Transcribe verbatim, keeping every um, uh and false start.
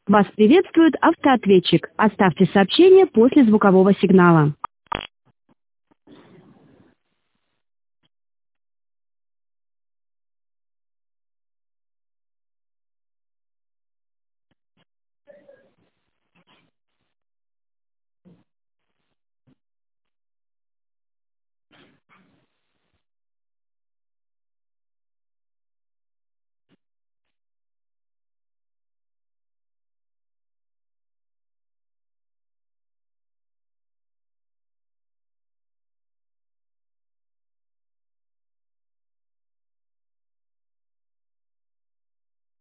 Вас приветствует автоответчик. Оставьте сообщение после звукового сигнала.